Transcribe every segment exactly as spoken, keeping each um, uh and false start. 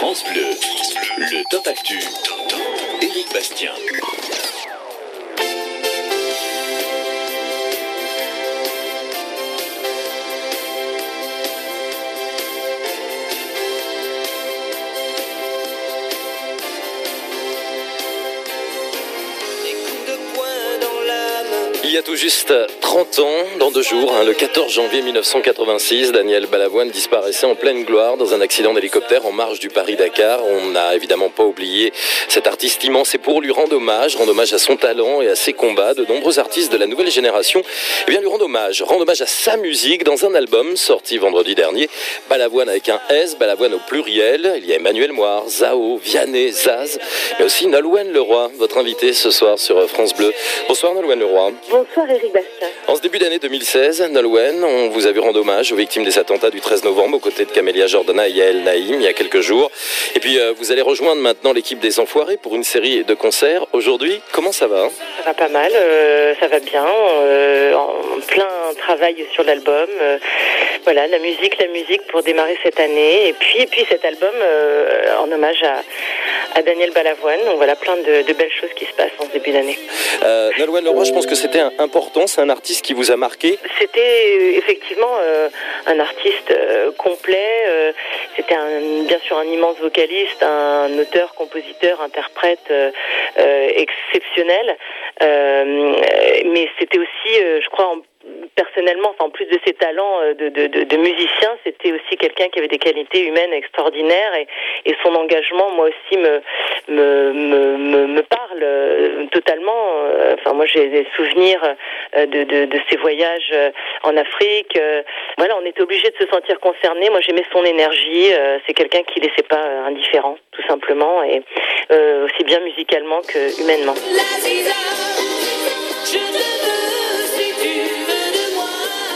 France Bleu, le Top Actu, Éric Bastien. Il y a tout juste trente ans, dans deux jours, hein, le quatorze janvier mille neuf cent quatre-vingt-six, Daniel Balavoine disparaissait en pleine gloire dans un accident d'hélicoptère en marge du Paris-Dakar. On n'a évidemment pas oublié cet artiste immense et pour lui rendre hommage, rendre hommage à son talent et à ses combats, de nombreux artistes de la nouvelle génération eh bien, lui rendent hommage, rendent hommage à sa musique dans un album sorti vendredi dernier. Balavoine avec un S, Balavoine au pluriel. Il y a Emmanuel Moir, Zao, Vianney, Zaz, mais aussi Nolwenn Leroy, votre invité ce soir sur France Bleu. Bonsoir Nolwenn Leroy. Bonsoir Éric Bastien. En ce début d'année deux mille seize, Nolwenn, on vous a vu rendre hommage aux victimes des attentats du treize novembre aux côtés de Camélia Jordana et Yael Naïm il y a quelques jours. Et puis euh, vous allez rejoindre maintenant l'équipe des Enfoirés pour une série de concerts. Aujourd'hui, comment ça va ? Ça va pas mal, euh, ça va bien, euh, en plein travail sur l'album. Euh, voilà, la musique, la musique pour démarrer cette année. Et puis, et puis cet album euh, en hommage à, à Daniel Balavoine. Donc voilà, plein de, de belles choses qui se passent en ce début d'année. Euh, Nolwenn Leroy, je pense que c'était un, important, c'est un artiste qui vous a marqué. C'était euh, effectivement euh, un artiste euh, complet. Euh, c'était un, bien sûr un immense vocaliste, un auteur, compositeur, interprète euh, euh, exceptionnel. Euh, mais c'était aussi, euh, je crois, en personnellement, enfin, en plus de ses talents de, de, de, de musicien, c'était aussi quelqu'un qui avait des qualités humaines extraordinaires et, et son engagement, moi aussi, me, me, me, me parle totalement. Enfin, moi, j'ai des souvenirs de, de, de ses voyages en Afrique. Voilà, on était obligé de se sentir concerné. Moi, j'aimais son énergie. C'est quelqu'un qui ne laissait pas indifférent, tout simplement, et euh, aussi bien musicalement que humainement. La Ziza, je te veux si tu veux de moi.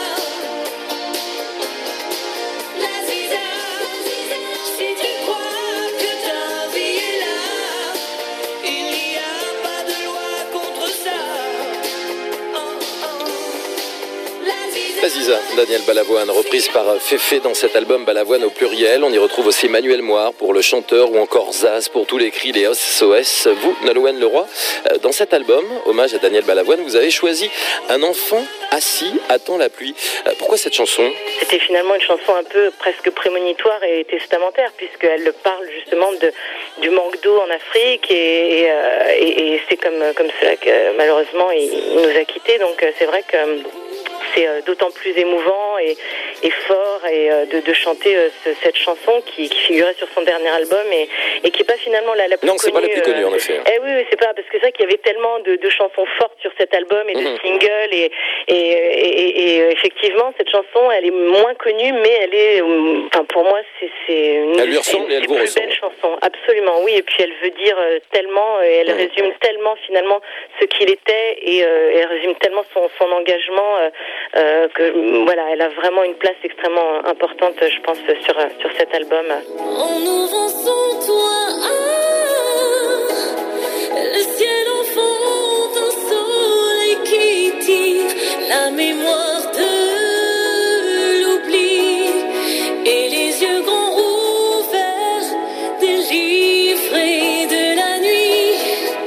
La Ziza, si tu crois que ta vie est là, il n'y a pas de loi contre ça. Oh, oh. La Ziza, La Ziza, Daniel Balavoine, reprise par Féfé dans cet album Balavoine au pluriel. On y retrouve aussi Emmanuel Moir pour le chanteur ou encore Zaz pour tous les cris, les S O S. Vous, Nolwenn Leroy, dans cet album, hommage à Daniel Balavoine, vous avez choisi Un enfant assis attend la pluie. Pourquoi cette chanson ? C'était finalement une chanson un peu presque prémonitoire et testamentaire, puisqu'elle parle justement de, du manque d'eau en Afrique et, et, et, et c'est comme, comme cela que malheureusement il, il nous a quittés. Donc c'est vrai que c'est d'autant plus émouvant et, et fort et de, de chanter ce, cette chanson qui, qui figurait sur son dernier album et, et qui n'est pas finalement la, la plus non, connue. Non, c'est pas la plus connue, en effet. Eh oui, oui, c'est pas, parce que c'est vrai qu'il y avait tellement de, de chansons fortes sur cet album et de mmh. singles et, et, et, et, et effectivement, cette chanson, elle est moins connue, mais elle est, enfin, pour moi, c'est, c'est une, elle lui ressemble et elle vous ressemble. Belle chanson, absolument, oui, et puis elle veut dire tellement, et elle mmh. résume tellement finalement ce qu'il était et, euh, et elle résume tellement son, son engagement euh, euh, que voilà, elle a vraiment une place extrêmement importante, je pense, sur, sur cet album. En ouvrant son toit, ah, le ciel en fond d'un soleil qui tire la mémoire de l'oubli et les yeux grands ouverts, délivrés de la nuit.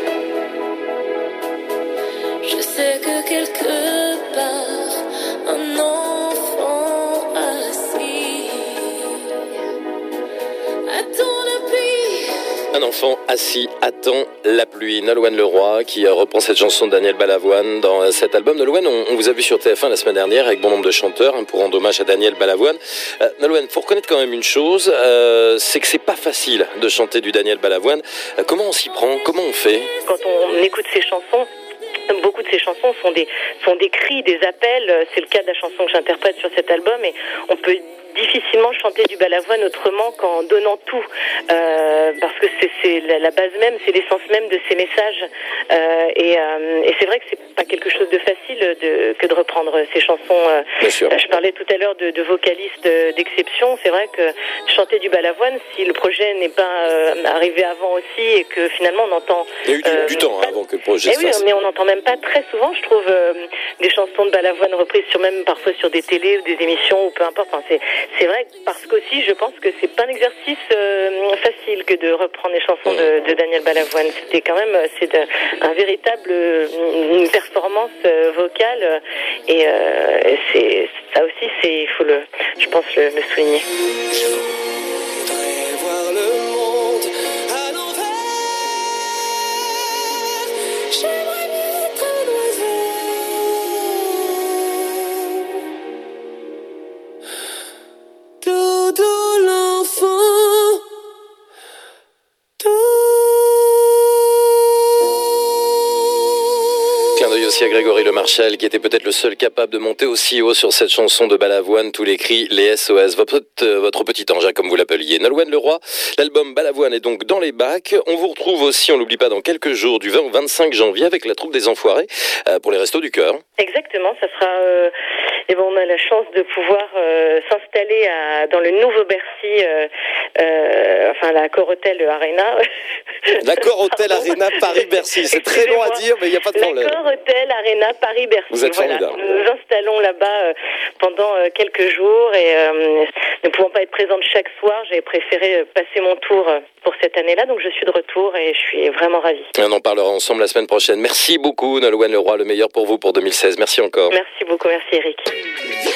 Je sais que quelque part un enfant assis attend la pluie. Un enfant assis attend la pluie. Nolwenn Leroy qui reprend cette chanson de Daniel Balavoine dans cet album. Nolwenn, on, on vous a vu sur T F un la semaine dernière avec bon nombre de chanteurs hein, pour rendre hommage à Daniel Balavoine. Euh, Nolwenn, il faut reconnaître quand même une chose, euh, c'est que c'est pas facile de chanter du Daniel Balavoine. Euh, comment on s'y prend ? Comment on fait ? Quand on écoute ces chansons, beaucoup de ces chansons sont des, sont des cris, des appels. C'est le cas de la chanson que j'interprète sur cet album et on peut difficilement chanter du Balavoine autrement qu'en donnant tout, euh, parce que c'est, c'est la, la base même, c'est l'essence même de ces messages. Euh, et, euh, et c'est vrai que c'est pas quelque chose de facile de, que de reprendre ces chansons. Euh, Bien sûr. Je parlais tout à l'heure de, de vocalistes d'exception. C'est vrai que chanter du Balavoine, si le projet n'est pas euh, arrivé avant aussi et que finalement on entend... Il y a eu du, euh, du temps hein, avant que le projet se eh oui, fasse. Mais on n'entend même pas très souvent, je trouve, euh, des chansons de Balavoine reprises sur même parfois sur des télés ou des émissions ou peu importe. Enfin, c'est, c'est vrai parce qu'aussi je pense que c'est pas un exercice euh, facile facile que de reprendre les chansons de, de Daniel Balavoine. C'était quand même c'est de, un véritable une performance vocale et euh, c'est ça aussi c'est il faut le je pense le, le souligner. Clin d'œil aussi à Grégory Le Marchal, qui était peut-être le seul capable de monter aussi haut sur cette chanson de Balavoine, tous les cris, les S O S. Votre, euh, votre petit ange, comme vous l'appeliez. Nolwenn Leroy, l'album Balavoine est donc dans les bacs. On vous retrouve aussi, on l'oublie pas, dans quelques jours, du vingt au vingt-cinq janvier, avec la troupe des Enfoirés, euh, pour les Restos du Cœur. Exactement, ça sera... Euh, et bon, on a la chance de pouvoir euh, s'installer à, dans le nouveau Bercy, euh, euh, enfin la Corotel Arena. La Corotel Arena Paris-Bercy, c'est très long à dire, mais il n'y a pas de problème. La Corotel Arena Paris-Bercy. Vous êtes voilà. formidable. Nous nous installons là-bas euh, pendant euh, quelques jours et euh, ne pouvant pas être présente chaque soir, j'ai préféré passer mon tour pour cette année-là, donc je suis de retour et je suis vraiment ravie. On en parlera ensemble la semaine prochaine. Merci beaucoup Nolwenn Leroy, le meilleur pour vous pour deux mille seize. Merci encore. Merci beaucoup, merci Eric.